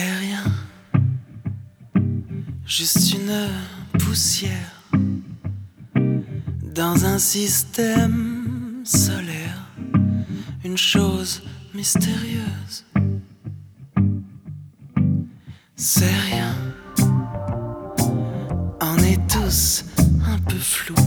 C'est rien, juste une poussière dans un système solaire, une chose mystérieuse. C'est rien, on est tous un peu flous